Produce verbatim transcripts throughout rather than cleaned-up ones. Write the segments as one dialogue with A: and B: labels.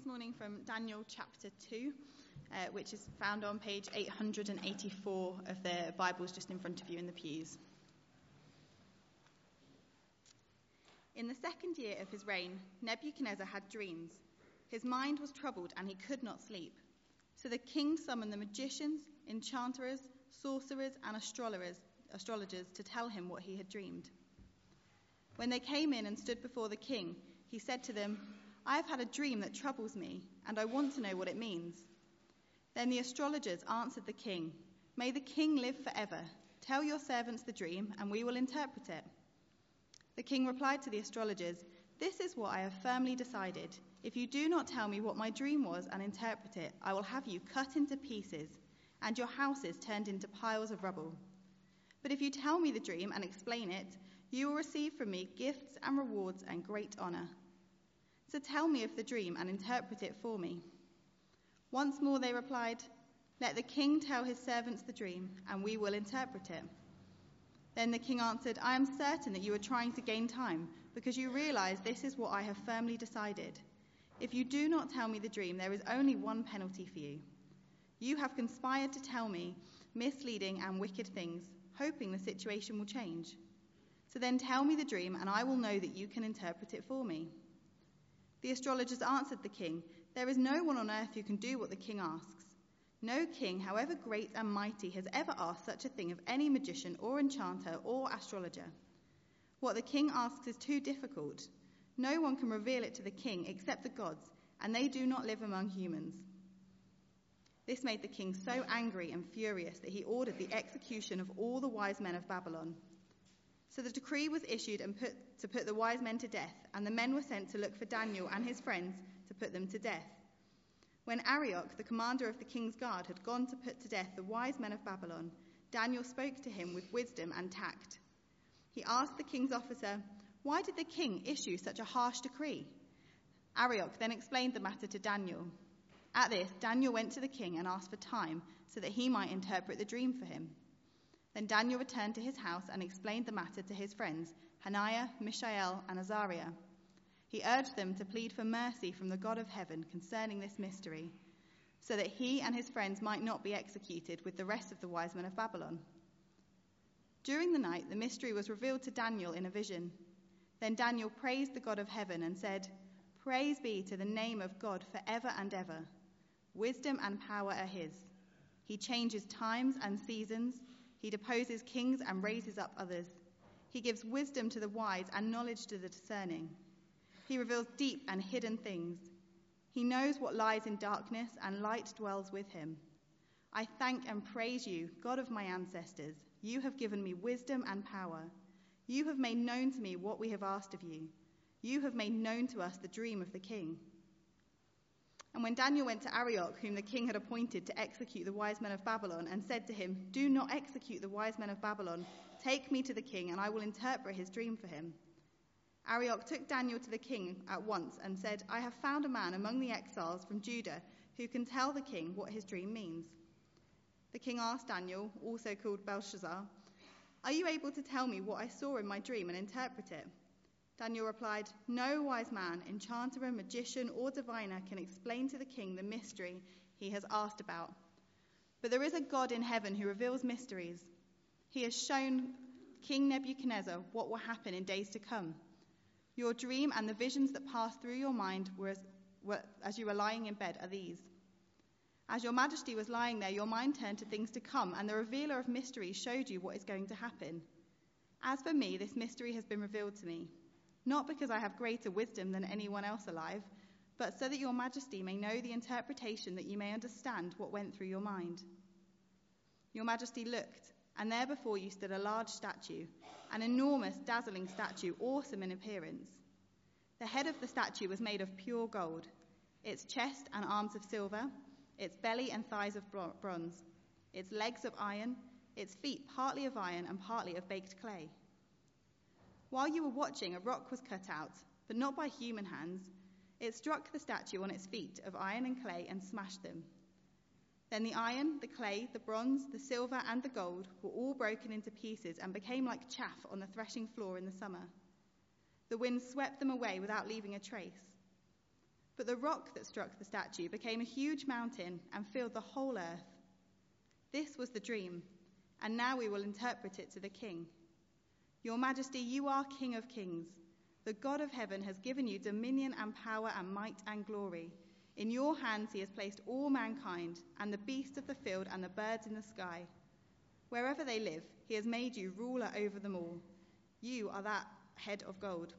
A: morning from Daniel chapter two, uh, which is found on page eight hundred eighty-four of the Bibles just in front of you in the pews. In the second year of his reign, Nebuchadnezzar had dreams. His mind was troubled and he could not sleep. So the king summoned the magicians, enchanters, sorcerers, and astrologers, astrologers to tell him what he had dreamed. When they came in and stood before the king, he said to them, "I have had a dream that troubles me, and I want to know what it means." Then the astrologers answered the king, "May the king live forever. Tell your servants the dream, and we will interpret it." The king replied to the astrologers, "This is what I have firmly decided. If you do not tell me what my dream was and interpret it, I will have you cut into pieces, and your houses turned into piles of rubble. But if you tell me the dream and explain it, you will receive from me gifts and rewards and great honor. So tell me of the dream and interpret it for me." Once more they replied, "Let the king tell his servants the dream, and we will interpret it." Then the king answered, "I am certain that you are trying to gain time, because you realize this is what I have firmly decided. If you do not tell me the dream, there is only one penalty for you. You have conspired to tell me misleading and wicked things, hoping the situation will change. So then tell me the dream, and I will know that you can interpret it for me." The astrologers answered the king, "There is no one on earth who can do what the king asks. No king, however great and mighty, has ever asked such a thing of any magician or enchanter or astrologer. What the king asks is too difficult. No one can reveal it to the king except the gods, and they do not live among humans." This made the king so angry and furious that he ordered the execution of all the wise men of Babylon. So the decree was issued and put, to put the wise men to death, and the men were sent to look for Daniel and his friends to put them to death. When Arioch, the commander of the king's guard, had gone to put to death the wise men of Babylon, Daniel spoke to him with wisdom and tact. He asked the king's officer, "Why did the king issue such a harsh decree?" Arioch then explained the matter to Daniel. At this, Daniel went to the king and asked for time so that he might interpret the dream for him. Then Daniel returned to his house and explained the matter to his friends, Hananiah, Mishael, and Azariah. He urged them to plead for mercy from the God of heaven concerning this mystery, so that he and his friends might not be executed with the rest of the wise men of Babylon. During the night, the mystery was revealed to Daniel in a vision. Then Daniel praised the God of heaven and said, "Praise be to the name of God forever and ever. Wisdom and power are his. He changes times and seasons. He deposes kings and raises up others. He gives wisdom to the wise and knowledge to the discerning. He reveals deep and hidden things. He knows what lies in darkness, and light dwells with him. I thank and praise you, God of my ancestors. You have given me wisdom and power. You have made known to me what we have asked of you. You have made known to us the dream of the king." And when Daniel went to Arioch, whom the king had appointed to execute the wise men of Babylon, and said to him, "Do not execute the wise men of Babylon. Take me to the king, and I will interpret his dream for him." Arioch took Daniel to the king at once and said, "I have found a man among the exiles from Judah who can tell the king what his dream means." The king asked Daniel, also called Belshazzar, "Are you able to tell me what I saw in my dream and interpret it?" Daniel replied, "No wise man, enchanter, magician, or diviner can explain to the king the mystery he has asked about. But there is a God in heaven who reveals mysteries. He has shown King Nebuchadnezzar what will happen in days to come. Your dream and the visions that passed through your mind were as, were, as you were lying in bed are these. As your majesty was lying there, your mind turned to things to come, and the revealer of mysteries showed you what is going to happen. As for me, this mystery has been revealed to me, not because I have greater wisdom than anyone else alive, but so that your majesty may know the interpretation, that you may understand what went through your mind." Your majesty looked, and there before you stood a large statue, an enormous, dazzling statue, awesome in appearance. The head of the statue was made of pure gold, its chest and arms of silver, its belly and thighs of bronze, its legs of iron, its feet partly of iron and partly of baked clay. While you were watching, a rock was cut out, but not by human hands. It struck the statue on its feet of iron and clay and smashed them. Then the iron, the clay, the bronze, the silver, and the gold were all broken into pieces and became like chaff on the threshing floor in the summer. The wind swept them away without leaving a trace. But the rock that struck the statue became a huge mountain and filled the whole earth. This was the dream, and now we will interpret it to the king. Your Majesty, you are King of kings. The God of heaven has given you dominion and power and might and glory. In your hands he has placed all mankind, and the beasts of the field and the birds in the sky. Wherever they live, he has made you ruler over them all. You are that head of gold.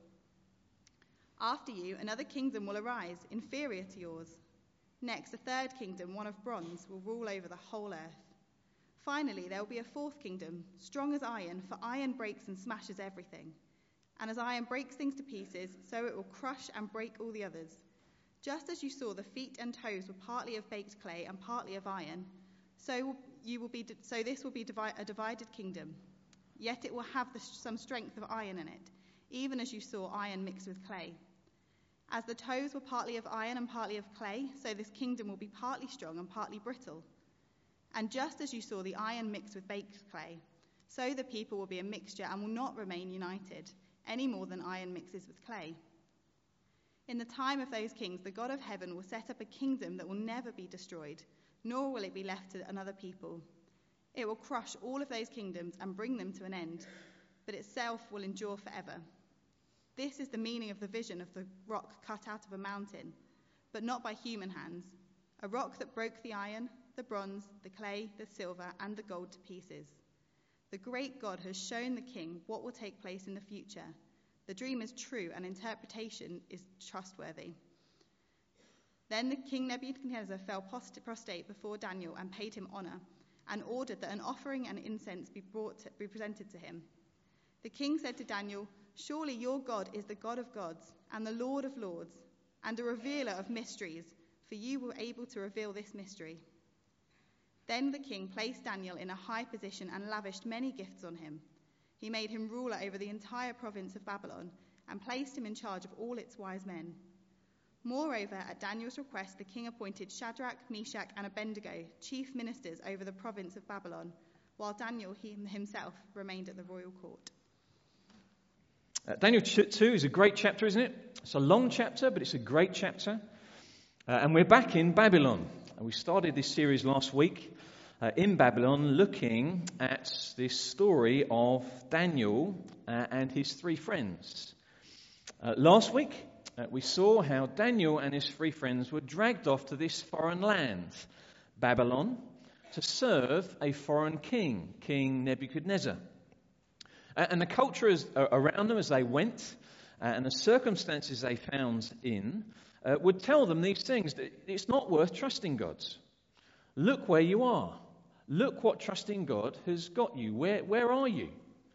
A: After you, another kingdom will arise, inferior to yours. Next, a third kingdom, one of bronze, will rule over the whole earth. Finally, there will be a fourth kingdom, strong as iron, for iron breaks and smashes everything. And as iron breaks things to pieces, so it will crush and break all the others. Just as you saw the feet and toes were partly of baked clay and partly of iron, so you will be. So this will be a divided kingdom. Yet it will have the, some strength of iron in it, even as you saw iron mixed with clay. As the toes were partly of iron and partly of clay, so this kingdom will be partly strong and partly brittle. And just as you saw the iron mixed with baked clay, so the people will be a mixture and will not remain united, any more than iron mixes with clay. In the time of those kings, the God of heaven will set up a kingdom that will never be destroyed, nor will it be left to another people. It will crush all of those kingdoms and bring them to an end, but itself will endure forever. This is the meaning of the vision of the rock cut out of a mountain, but not by human hands, a rock that broke the iron, the bronze, the clay, the silver, and the gold to pieces. The great God has shown the king what will take place in the future. The dream is true and interpretation is trustworthy. Then the king Nebuchadnezzar fell prostrate before Daniel and paid him honor, and ordered that an offering and incense be brought to, be presented to him. The king said to Daniel, "Surely your God is the God of gods and the Lord of lords, and a revealer of mysteries, for you were able to reveal this mystery." Then the king placed Daniel in a high position and lavished many gifts on him. He made him ruler over the entire province of Babylon and placed him in charge of all its wise men. Moreover, at Daniel's request, the king appointed Shadrach, Meshach, and Abednego chief ministers over the province of Babylon, while Daniel himself remained at the royal court.
B: Uh, Daniel two is a great chapter, isn't it? It's a long chapter, but it's a great chapter. Uh, and we're back in Babylon. And we started this series last week uh, in Babylon, looking at this story of Daniel uh, and his three friends. Uh, last week, uh, we saw how Daniel and his three friends were dragged off to this foreign land, Babylon, to serve a foreign king, King Nebuchadnezzar. And the culture is around them as they went, uh, and the circumstances they found in, uh, would tell them these things. That it's not worth trusting God. Look where you are. Look what trusting God has got you. Where, where are you?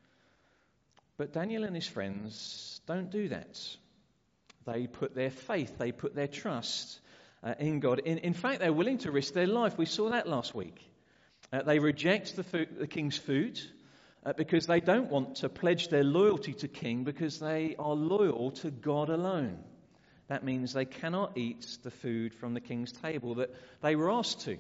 B: But Daniel and his friends don't do that. They put their faith, they put their trust uh, in God. In, in fact, they're willing to risk their life. We saw that last week. Uh, they reject the, food, the king's food. Uh, because they don't want to pledge their loyalty to king, because they are loyal to God alone. That means they cannot eat the food from the king's table that they were asked to.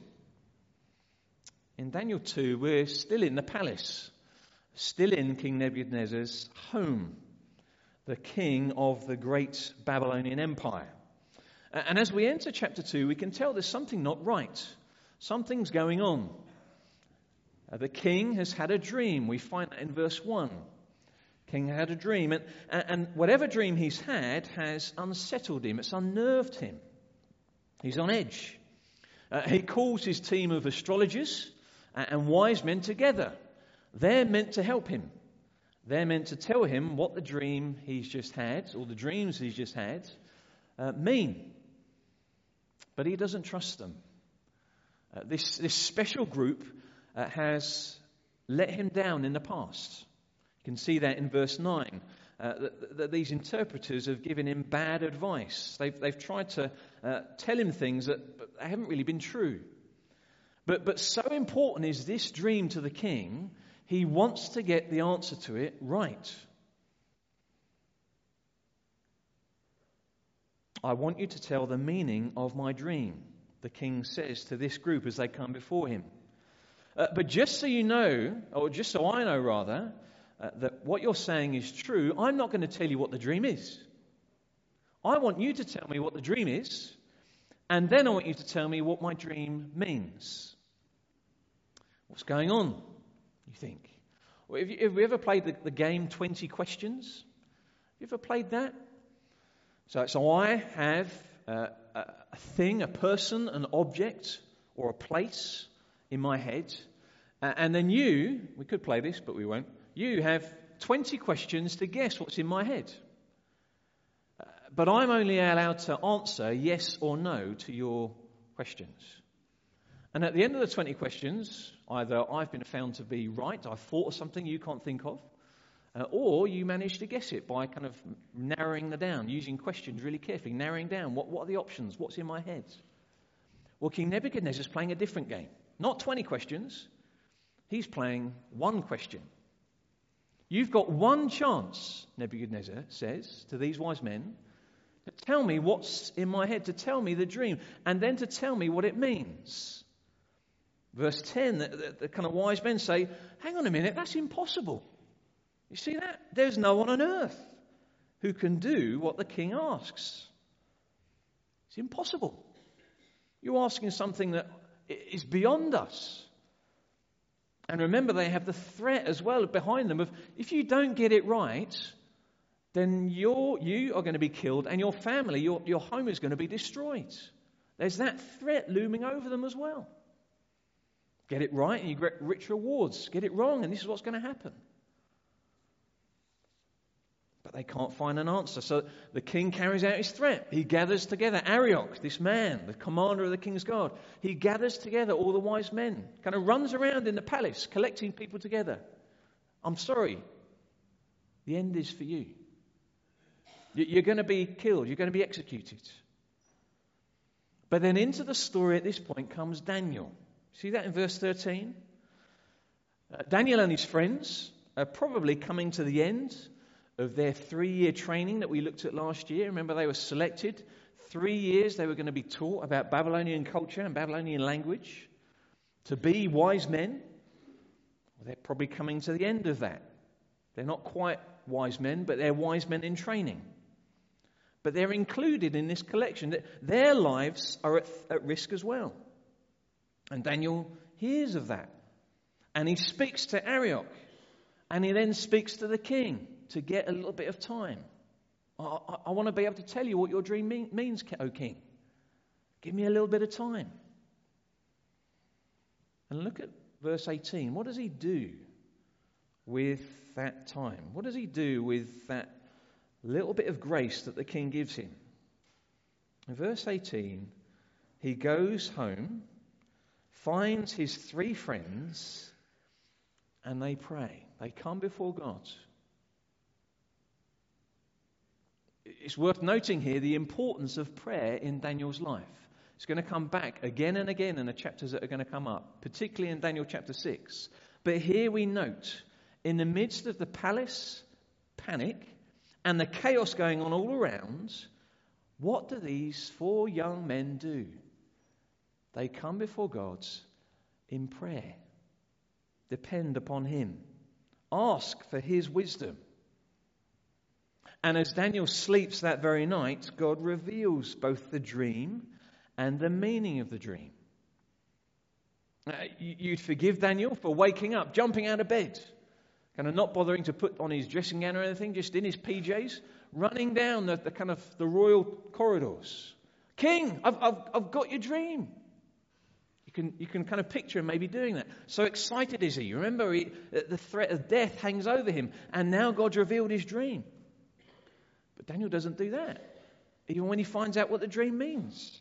B: In Daniel two, we're still in the palace, still in King Nebuchadnezzar's home, the king of the great Babylonian Empire. And as we enter chapter two, we can tell there's something not right. Something's going on. Uh, the king has had a dream. We find that in verse one. King had a dream, and, and whatever dream he's had has unsettled him. It's unnerved him. He's on edge. Uh, he calls his team of astrologers and wise men together. They're meant to help him. They're meant to tell him what the dream he's just had, or the dreams he's just had, uh, mean. But he doesn't trust them. Uh, this, this special group Uh, has let him down in the past. You can see that in verse nine, uh, that, that these interpreters have given him bad advice. They've, they've tried to uh, tell him things that haven't really been true. But, but so important is this dream to the king, he wants to get the answer to it right. "I want you to tell the meaning of my dream," the king says to this group as they come before him. Uh, but just so you know, or just so I know rather, uh, that what you're saying is true, I'm not going to tell you what the dream is. I want you to tell me what the dream is, and then I want you to tell me what my dream means. What's going on, you think? Well, have, you, have you ever played the, the game twenty questions? Have you ever played that? So, so I have uh, a, a thing, a person, an object, or a place in my head. Uh, and then you, we could play this, but we won't. You have twenty questions to guess what's in my head. Uh, but I'm only allowed to answer yes or no to your questions. And at the end of the twenty questions, either I've been found to be right, I've thought of something you can't think of, uh, or you manage to guess it by kind of narrowing it down, using questions really carefully, narrowing down what, what are the options, what's in my head. Well, King Nebuchadnezzar is playing a different game. Not twenty questions, he's playing one question. You've got one chance, Nebuchadnezzar says to these wise men, to tell me what's in my head, to tell me the dream, and then to tell me what it means. Verse ten, the, the, the kind of wise men say, hang on a minute, that's impossible. You see that? There's no one on earth who can do what the king asks. It's impossible. You're asking something that is beyond us. And remember, they have the threat as well behind them of, if you don't get it right, then you're, you are going to be killed and your family, your, your home is going to be destroyed. There's that threat looming over them as well. Get it right and you get rich rewards. Get it wrong and this is what's going to happen. But they can't find an answer. So the king carries out his threat. He gathers together Arioch, this man, the commander of the king's guard. He gathers together all the wise men, kind of runs around in the palace, collecting people together. I'm sorry, the end is for you. You're going to be killed. You're going to be executed. But then into the story at this point comes Daniel. See that in verse thirteen? Uh, Daniel and his friends are probably coming to the end of their three-year training that we looked at last year. Remember, they were selected. Three years they were going to be taught about Babylonian culture and Babylonian language to be wise men. Well, they're probably coming to the end of that. They're not quite wise men, but they're wise men in training. But they're included in this collection. Their lives are at, at risk as well. And Daniel hears of that. And he speaks to Arioch. And he then speaks to the king to get a little bit of time. I, I, I want to be able to tell you what your dream mean, means, O king. Give me a little bit of time. And look at verse eighteen. What does he do with that time? What does he do with that little bit of grace that the king gives him? In verse eighteen, he goes home, finds his three friends, and they pray. They come before God. It's worth noting here the importance of prayer in Daniel's life. It's going to come back again and again in the chapters that are going to come up, particularly in Daniel chapter six. But here we note, in the midst of the palace panic and the chaos going on all around, what do these four young men do? They come before God in prayer. Depend upon him. Ask for his wisdom. And as Daniel sleeps that very night, God reveals both the dream and the meaning of the dream. Uh, you'd forgive Daniel for waking up, jumping out of bed, kind of not bothering to put on his dressing gown or anything, just in his P Js, running down the, the kind of the royal corridors. King, I've, I've, I've got your dream. You can, you can kind of picture him maybe doing that. So excited is he. Remember, he, the threat of death hangs over him, and now God's revealed his dream. But Daniel doesn't do that, even when he finds out what the dream means.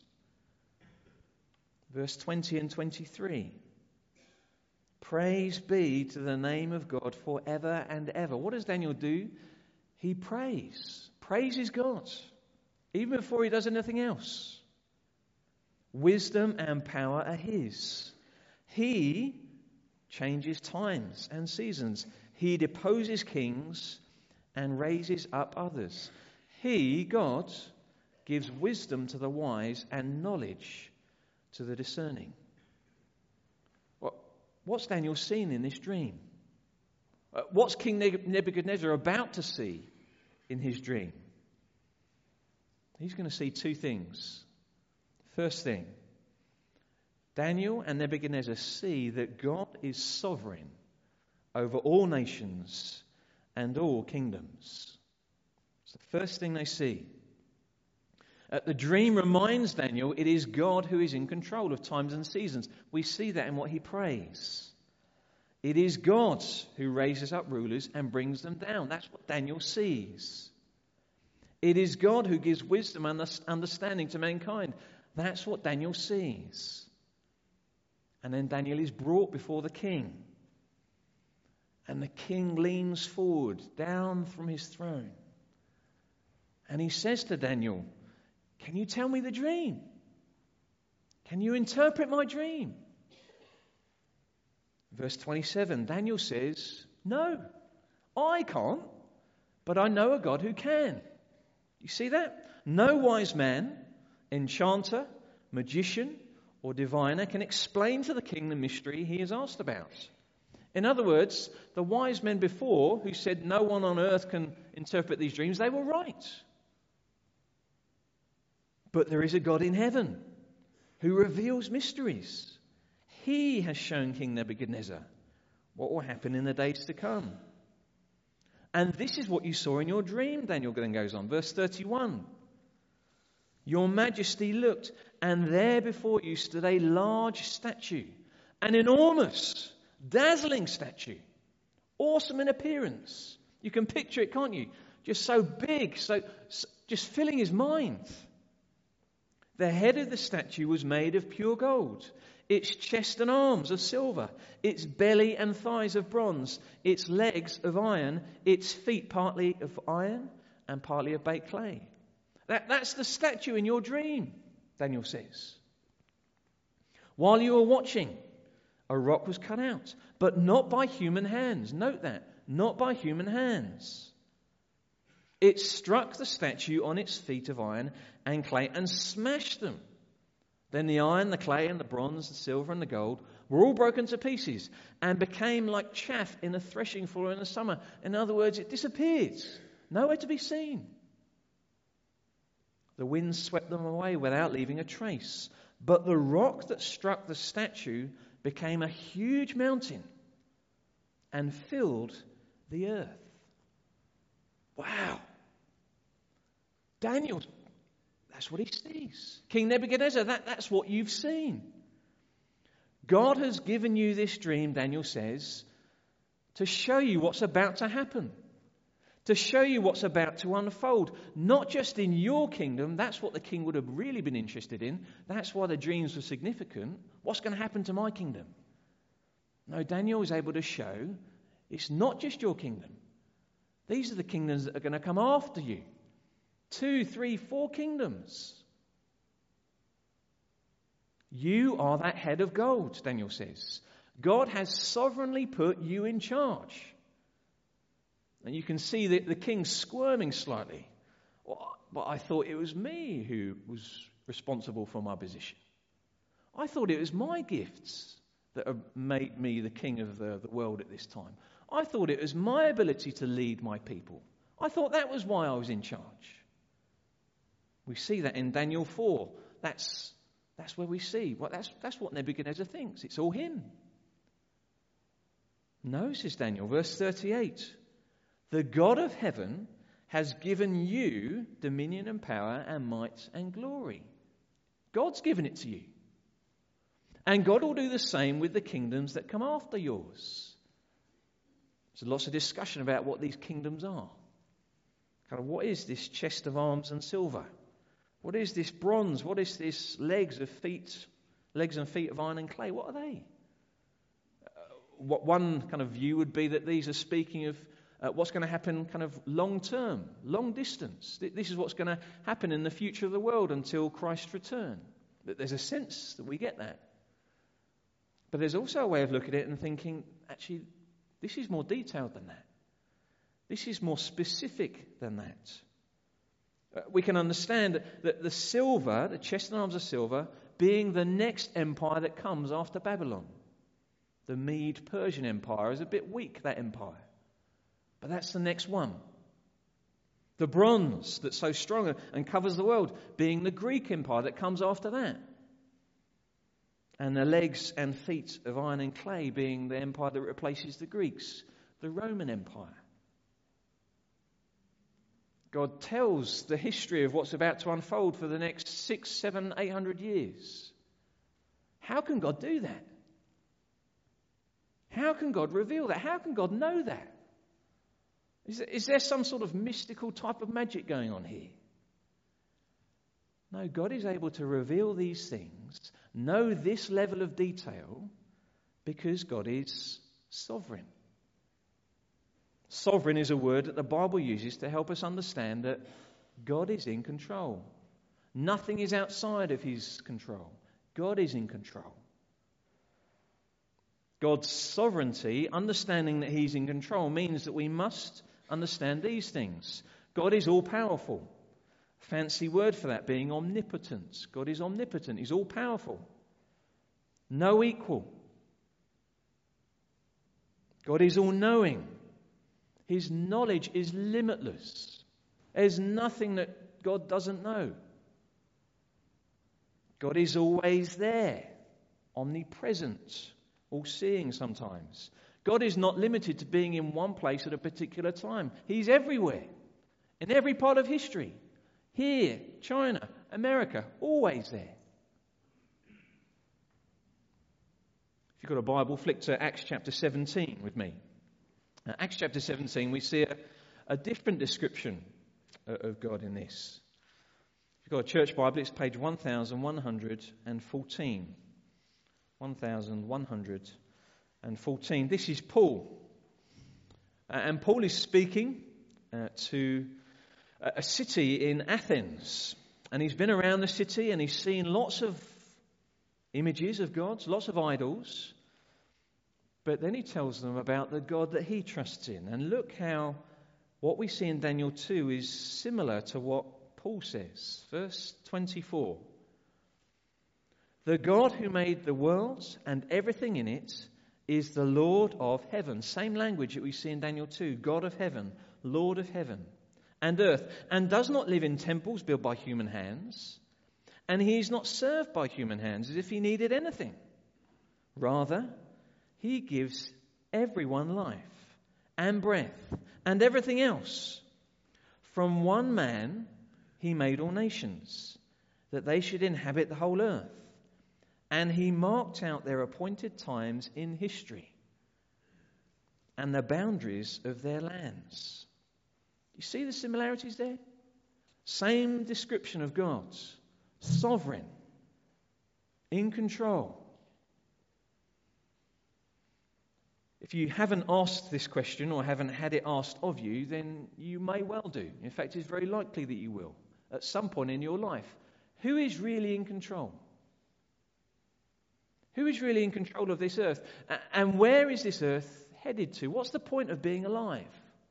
B: Verse twenty and twenty-three. Praise be to the name of God forever and ever. What does Daniel do? He prays. Praises God, even before he does anything else. Wisdom and power are his. He changes times and seasons. He deposes kings and raises up others. He, God, gives wisdom to the wise and knowledge to the discerning. What, what's Daniel seen in this dream? What's King Nebuchadnezzar about to see in his dream? he's going to see two things. First thing, Daniel and Nebuchadnezzar see that God is sovereign over all nations and all kingdoms. It's the first thing they see. Uh, the dream reminds Daniel it is God who is in control of times and seasons. We see that in what he prays. It is God who raises up rulers and brings them down. That's what Daniel sees. It is God who gives wisdom and understanding to mankind. That's what Daniel sees. And then Daniel is brought before the king. And the king leans forward, down from his throne. And he says to Daniel, "Can you tell me the dream? Can you interpret my dream?" Verse twenty-seven, Daniel says, "No, I can't, but I know a God who can." You see that? No wise man, enchanter, magician, or diviner can explain to the king the mystery he is asked about. In other words, the wise men before who said no one on earth can interpret these dreams, they were right. But there is a God in heaven who reveals mysteries. He has shown King Nebuchadnezzar what will happen in the days to come. And this is what you saw in your dream, Daniel then goes on. Verse thirty-one. Your majesty looked, and there before you stood a large statue, an enormous, dazzling statue, awesome in appearance. You can picture it, can't you? Just so big, so just filling his mind. The head of the statue was made of pure gold, its chest and arms of silver, its belly and thighs of bronze, its legs of iron, its feet partly of iron and partly of baked clay. That, that's the statue in your dream, Daniel says. While you were watching, a rock was cut out, but not by human hands. Note that, not by human hands. It struck the statue on its feet of iron and clay and smashed them. Then the iron, the clay, and the bronze, the silver, and the gold were all broken to pieces and became like chaff in a threshing floor in the summer. In other words, it disappeared, nowhere to be seen. The wind swept them away without leaving a trace. But the rock that struck the statue became a huge mountain and filled the earth. Wow. Daniel, that's what he sees. King Nebuchadnezzar, that, that's what you've seen. God has given you this dream, Daniel says, to show you what's about to happen. To show you what's about to unfold. Not just in your kingdom, that's what the king would have really been interested in. That's why the dreams were significant. What's going to happen to my kingdom? No, Daniel is able to show it's not just your kingdom. These are the kingdoms that are going to come after you. Two, three, four kingdoms. You are that head of gold, Daniel says. God has sovereignly put you in charge. And you can see the, the king squirming slightly. Well, but I thought it was me who was responsible for my position. I thought it was my gifts that have made me the king of the, the world at this time. I thought it was my ability to lead my people. I thought that was why I was in charge. We see that in Daniel four. That's, that's where we see. Well, that's, that's what Nebuchadnezzar thinks. It's all him. No, says Daniel, verse thirty-eight. The God of heaven has given you dominion and power and might and glory. God's given it to you. And God will do the same with the kingdoms that come after yours. There's lots of discussion about what these kingdoms are. Kind of what is this chest of arms and silver? What is this bronze? What is this legs of feet, legs and feet of iron and clay? What are they? Uh, what one kind of view would be that these are speaking of Uh, what's going to happen kind of long term, long distance. This is what's going to happen in the future of the world until Christ's return. There's a sense that we get that. But there's also a way of looking at it and thinking, actually, this is more detailed than that. This is more specific than that. Uh, we can understand that the silver, the chest and arms of silver, being the next empire that comes after Babylon. The Mede-Persian Empire is a bit weak, that empire. But that's the next one. The bronze that's so strong and covers the world being the Greek Empire that comes after that. And the legs and feet of iron and clay being the empire that replaces the Greeks, the Roman Empire. God tells the history of what's about to unfold for the next six, seven, eight hundred years. How can God do that? How can God reveal that? How can God know that? Is there, is there some sort of mystical type of magic going on here? No, God is able to reveal these things, know this level of detail, because God is sovereign. Sovereign is a word that the Bible uses to help us understand that God is in control. Nothing is outside of his control. God is in control. God's sovereignty, understanding that he's in control, means that we must understand these things. God is all-powerful. Fancy word for that being omnipotent. God is omnipotent. He's all-powerful. No equal. God is all-knowing. His knowledge is limitless. There's nothing that God doesn't know. God is always there, omnipresent, all-seeing sometimes. God is not limited to being in one place at a particular time. He's everywhere, in every part of history. Here, China, America, always there. If you've got a Bible, flick to Acts chapter seventeen with me. Now, Acts chapter seventeen, we see a, a different description of God in this. If you've got a church Bible, it's page one thousand one hundred fourteen. one thousand one hundred fourteen. This is Paul. Uh, and Paul is speaking uh, to a city in Athens. And he's been around the city and he's seen lots of images of gods, lots of idols. But then he tells them about the God that he trusts in. And look how what we see in Daniel two is similar to what Paul says. Verse twenty-four. The God who made the world and everything in it is the Lord of heaven. Same language that we see in Daniel two. God of heaven, Lord of heaven and earth. And does not live in temples built by human hands. And he is not served by human hands as if he needed anything. Rather, he gives everyone life and breath and everything else. From one man he made all nations, that they should inhabit the whole earth. And he marked out their appointed times in history and the boundaries of their lands. You see the similarities there? Same description of God. Sovereign. In control. If you haven't asked this question or haven't had it asked of you, then you may well do. In fact, it's very likely that you will at some point in your life. Who is really in control? Who is really in control of this earth? And where is this earth headed to? What's the point of being alive?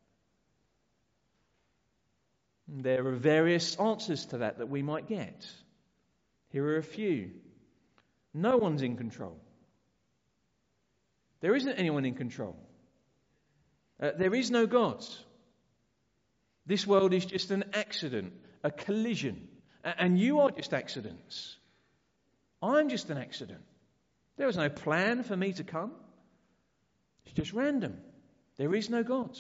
B: There are various answers to that that we might get. Here are a few. No one's in control. There isn't anyone in control. Uh, there is no God. This world is just an accident, a collision. And you are just accidents. I'm just an accident. There was no plan for me to come. It's just random. There is no God.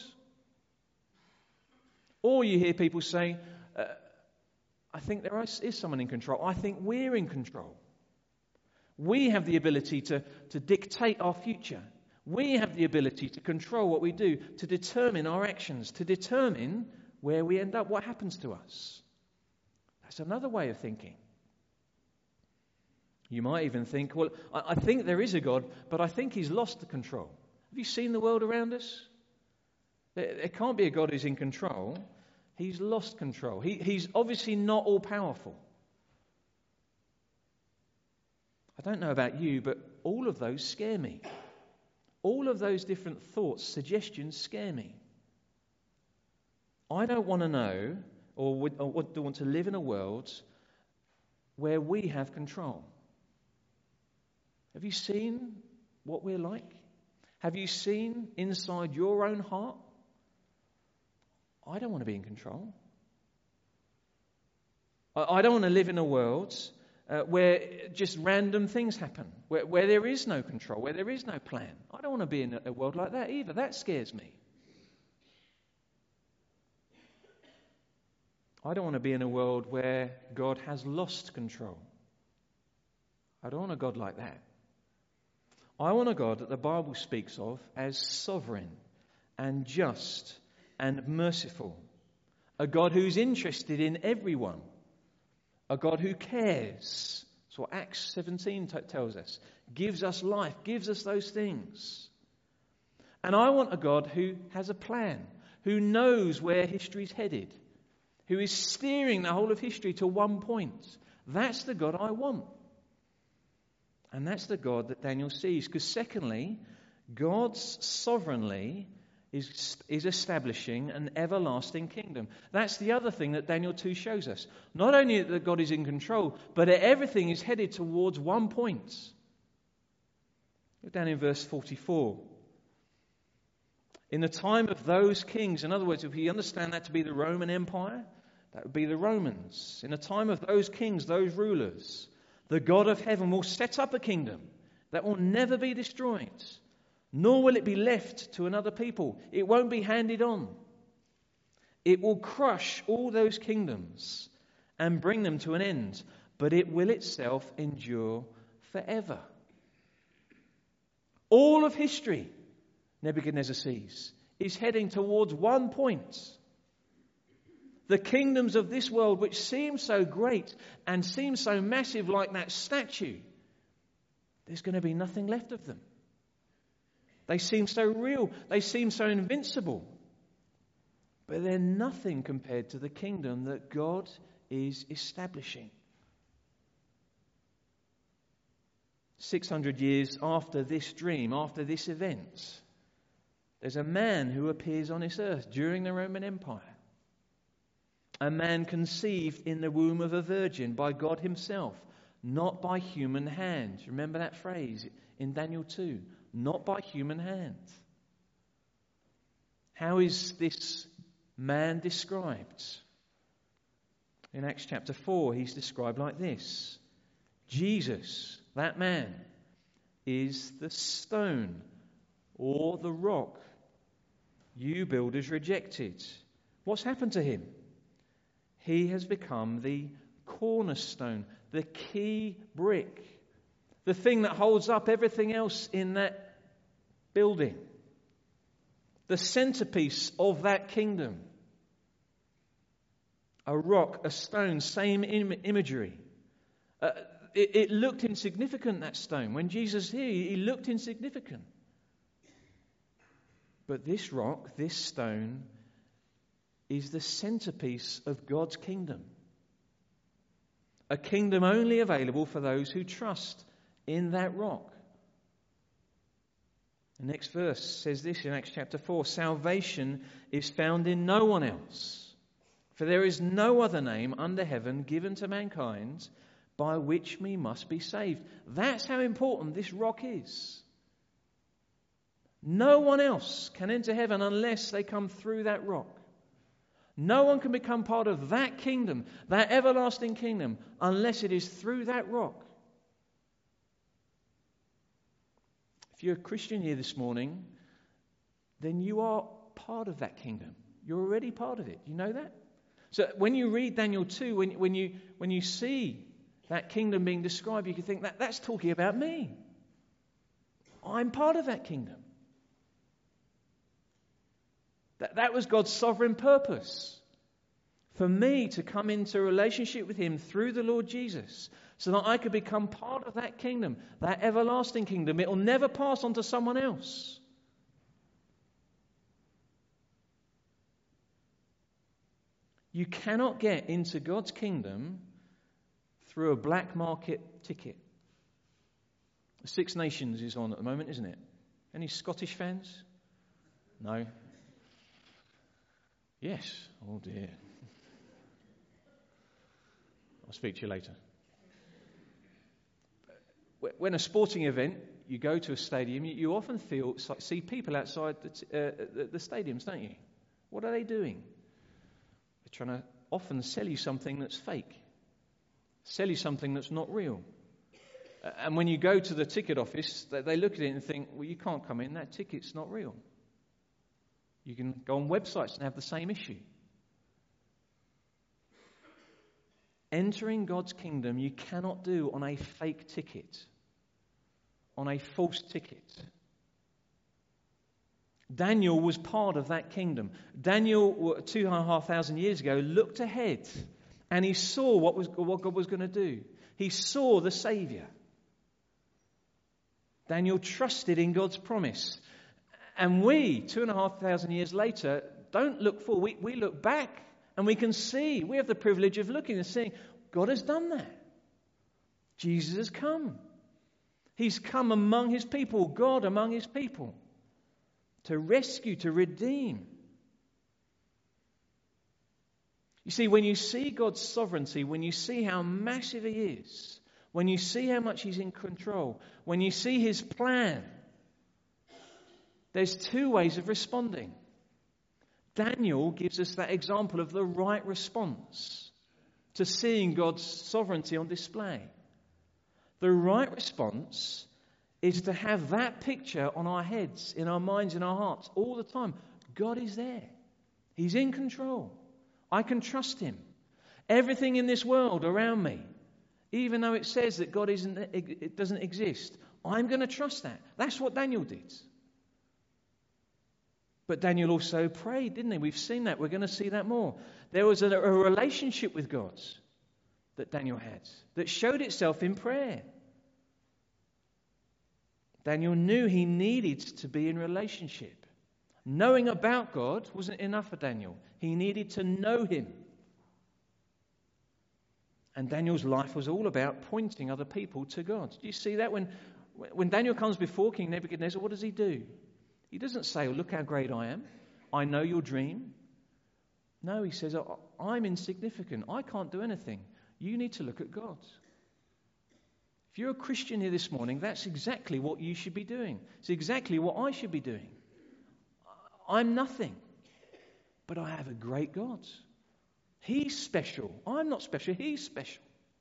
B: Or you hear people say, uh, I think there is someone in control. I think we're in control. We have the ability to, to dictate our future. We have the ability to control what we do, to determine our actions, to determine where we end up, what happens to us. That's another way of thinking. You might even think, well, I, I think there is a God, but I think he's lost the control. Have you seen the world around us? There, there can't be a God who's in control. He's lost control. He, he's obviously not all-powerful. I don't know about you, but all of those scare me. All of those different thoughts, suggestions scare me. I don't want to know or, would, or want to live in a world where we have control. Have you seen what we're like? Have you seen inside your own heart? I don't want to be in control. I, I don't want to live in a world uh, where just random things happen, where, where there is no control, where there is no plan. I don't want to be in a, a world like that either. That scares me. I don't want to be in a world where God has lost control. I don't want a God like that. I want a God that the Bible speaks of as sovereign and just and merciful. A God who's interested in everyone. A God who cares. That's what Acts seventeen t- tells us. Gives us life, gives us those things. And I want a God who has a plan, who knows where history's headed, who is steering the whole of history to one point. That's the God I want. And that's the God that Daniel sees. Because secondly, God's sovereignly is, is establishing an everlasting kingdom. That's the other thing that Daniel two shows us. Not only that God is in control, but that everything is headed towards one point. Look down in verse forty-four. In the time of those kings, in other words, if we understand that to be the Roman Empire, that would be the Romans. In the time of those kings, those rulers, the God of heaven will set up a kingdom that will never be destroyed, nor will it be left to another people. It won't be handed on. It will crush all those kingdoms and bring them to an end, but it will itself endure forever. All of history, Nebuchadnezzar sees, is heading towards one point. The kingdoms of this world, which seem so great and seem so massive like that statue, there's going to be nothing left of them. They seem so real. They seem so invincible. But they're nothing compared to the kingdom that God is establishing. six hundred years after this dream, after this event, there's a man who appears on this earth during the Roman Empire. A man conceived in the womb of a virgin by God himself, not by human hand. Remember that phrase in Daniel two, not by human hand. How is this man described? In Acts chapter four, he's described like this. Jesus, that man, is the stone or the rock you builders rejected. What's happened to him? He has become the cornerstone, the key brick, the thing that holds up everything else in that building, the centerpiece of that kingdom. A rock, a stone, same im- imagery. Uh, it, it looked insignificant, that stone. When Jesus here, he looked insignificant. But this rock, this stone, is the centerpiece of God's kingdom. A kingdom only available for those who trust in that rock. The next verse says this in Acts chapter four. Salvation is found in no one else, for there is no other name under heaven given to mankind by which we must be saved. That's how important this rock is. No one else can enter heaven unless they come through that rock. No one can become part of that kingdom, that everlasting kingdom, unless it is through that rock. If you're a Christian here this morning, then you are part of that kingdom. You're already part of it. You know that? So when you read Daniel two, when, when, you, when you see that kingdom being described, you can think that that's talking about me. I'm part of that kingdom. That, that was God's sovereign purpose. For me to come into a relationship with him through the Lord Jesus, so that I could become part of that kingdom, that everlasting kingdom. It will never pass on to someone else. You cannot get into God's kingdom through a black market ticket. Six Nations is on at the moment, isn't it? Any Scottish fans? No? Yes. Oh dear. I'll speak to you later. When a sporting event, you go to a stadium, you often feel see people outside the, t- uh, the, the stadiums, don't you? What are they doing? They're trying to often sell you something that's fake. sell you something that's not real. And when you go to the ticket office, they look at it and think, well, you can't come in, that ticket's not real. You can go on websites and have the same issue. Entering God's kingdom you cannot do on a fake ticket, on a false ticket. Daniel was part of that kingdom. Daniel, two and a half thousand years ago, looked ahead and he saw what was what God was going to do. He saw the Saviour. Daniel trusted in God's promise. And we, two and a half thousand years later, don't look forward. We, we look back and we can see. We have the privilege of looking and seeing God has done that. Jesus has come. He's come among his people, God among his people, to rescue, to redeem. You see, when you see God's sovereignty, when you see how massive he is, when you see how much he's in control, when you see his plan, there's two ways of responding. Daniel gives us that example of the right response to seeing God's sovereignty on display. The right response is to have that picture on our heads, in our minds, in our hearts all the time. God is there. He's in control. I can trust him. Everything in this world around me, even though it says that God isn't, it doesn't exist, I'm going to trust that. That's what Daniel did. But Daniel also prayed, didn't he? We've seen that. We're going to see that more. There was a, a relationship with God that Daniel had that showed itself in prayer. Daniel knew he needed to be in relationship. Knowing about God wasn't enough for Daniel. He needed to know him. And Daniel's life was all about pointing other people to God. Do you see that? When, when Daniel comes before King Nebuchadnezzar, what does he do? He doesn't say, oh, look how great I am. I know your dream. No, he says, oh, I'm insignificant. I can't do anything. You need to look at God. If you're a Christian here this morning, that's exactly what you should be doing. It's exactly what I should be doing. I'm nothing, but I have a great God. He's special. I'm not special. He's special.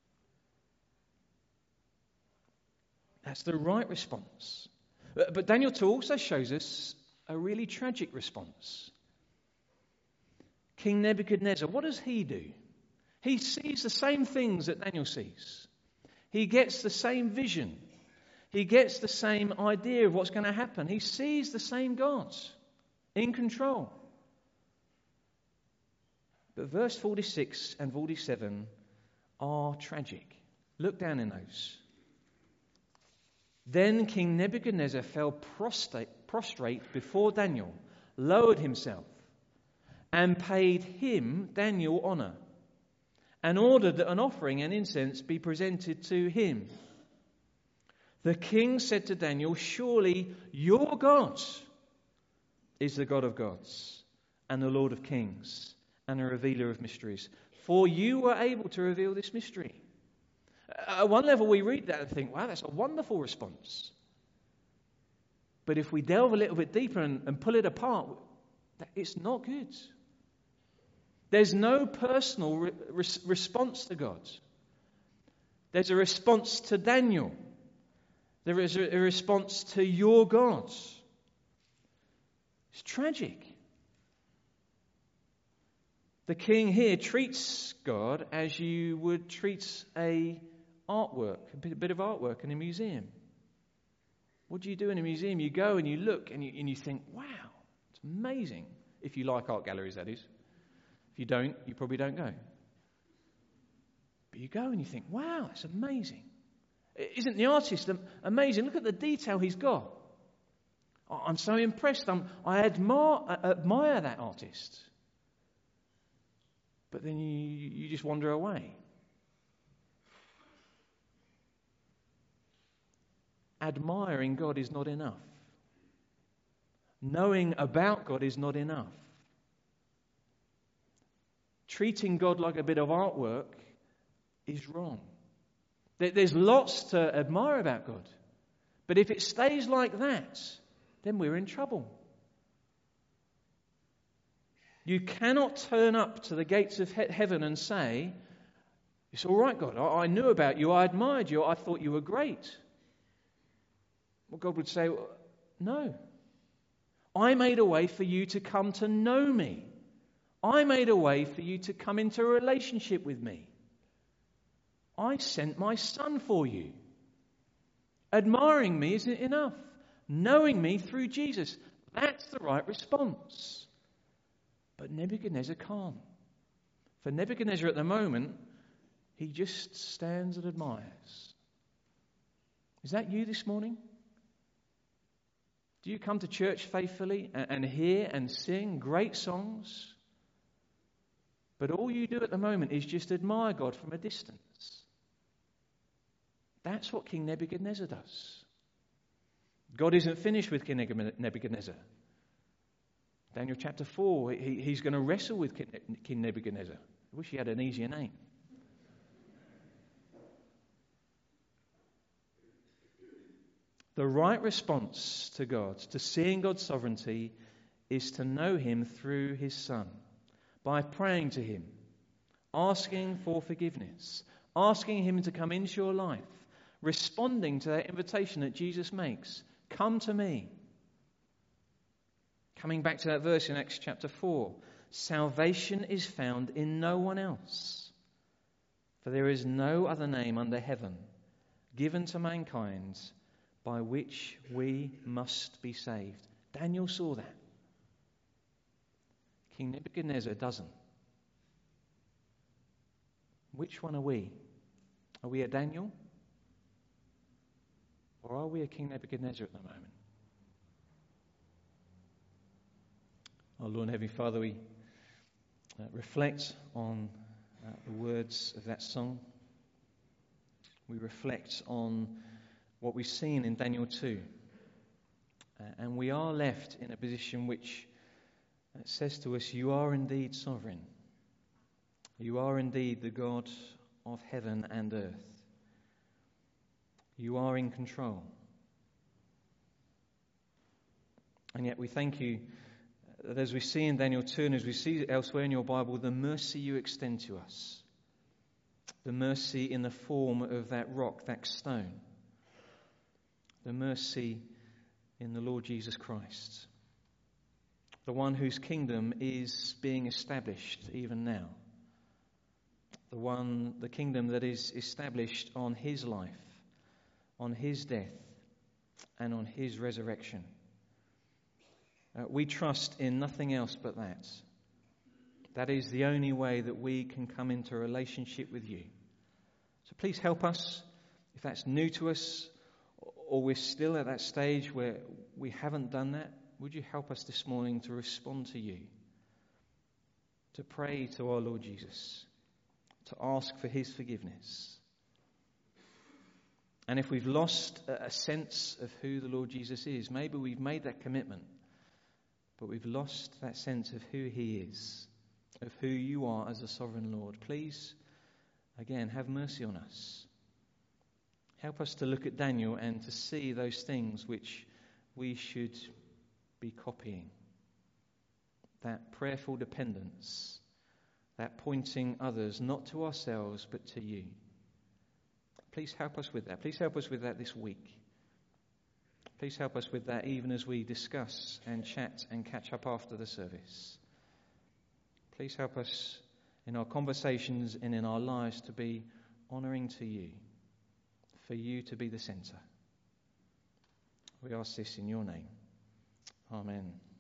B: That's the right response. But Daniel two also shows us a really tragic response. King Nebuchadnezzar, what does he do? He sees the same things that Daniel sees. He gets the same vision. He gets the same idea of what's going to happen. He sees the same God in control. But verse forty-six and forty-seven are tragic. Look down in those. Then King Nebuchadnezzar fell prostrate, prostrate before Daniel, lowered himself, and paid him, Daniel, honor, and ordered that an offering and incense be presented to him. The king said to Daniel, surely your God is the God of gods and the Lord of kings and a revealer of mysteries, for you were able to reveal this mystery. At one level we read that and think, wow, that's a wonderful response. But if we delve a little bit deeper and, and pull it apart, it's not good. There's no personal re- re- response to God. There's a response to Daniel. There is a, a response to your God. It's tragic. The king here treats God as you would treat a artwork, a bit, a bit of artwork in a museum. What do you do in a museum? You go and you look and you, and you think, wow, it's amazing. If you like art galleries, that is. If you don't, you probably don't go. But you go and you think, wow, it's amazing. Isn't the artist amazing? Look at the detail he's got. I'm so impressed. I'm, I admire, I admire that artist. But then you, you just wander away. Admiring God is not enough. Knowing about God is not enough. Treating God like a bit of artwork is wrong. There's lots to admire about God. But if it stays like that, then we're in trouble. You cannot turn up to the gates of he- heaven and say, It's all right, God. I, I knew about you. I admired you. I thought you were great. Well, God would say, no. I made a way for you to come to know me. I made a way for you to come into a relationship with me. I sent my son for you. Admiring me isn't enough. Knowing me through Jesus, that's the right response. But Nebuchadnezzar can't. For Nebuchadnezzar at the moment, he just stands and admires. Is that you this morning? Do you come to church faithfully and, and hear and sing great songs? But all you do at the moment is just admire God from a distance. That's what King Nebuchadnezzar does. God isn't finished with King Nebuchadnezzar. Daniel chapter four, he, he's going to wrestle with King Nebuchadnezzar. I wish he had an easier name. The right response to God, to seeing God's sovereignty, is to know him through his Son, by praying to him, asking for forgiveness, asking him to come into your life, responding to that invitation that Jesus makes. Come to me. Coming back to that verse in Acts chapter four, salvation is found in no one else, for there is no other name under heaven given to mankind by which we must be saved. Daniel saw that. King Nebuchadnezzar doesn't. Which one are we? Are we a Daniel? Or are we a King Nebuchadnezzar at the moment? Our Lord and Heavenly Father, we uh, reflect on uh, the words of that song. We reflect on what we've seen in Daniel two. Uh, and we are left in a position which uh, says to us, you are indeed sovereign. You are indeed the God of heaven and earth. You are in control. And yet we thank you that as we see in Daniel two and as we see elsewhere in your Bible, the mercy you extend to us. The mercy in the form of that rock, that stone. The mercy in the Lord Jesus Christ. The one whose kingdom is being established even now. The one, the kingdom that is established on his life, on his death, and on his resurrection. Uh, we trust in nothing else but that. That is the only way that we can come into a relationship with you. So please help us, if that's new to us, or we're still at that stage where we haven't done that, would you help us this morning to respond to you, to pray to our Lord Jesus, to ask for his forgiveness. And if we've lost a sense of who the Lord Jesus is, maybe we've made that commitment, but we've lost that sense of who he is, of who you are as a sovereign Lord. Please, again, have mercy on us. Help us to look at Daniel and to see those things which we should be copying. That prayerful dependence, that pointing others not to ourselves but to you. Please help us with that. Please help us with that this week. Please help us with that even as we discuss and chat and catch up after the service. Please help us in our conversations and in our lives to be honouring to you, for you to be the centre. We ask this in your name. Amen.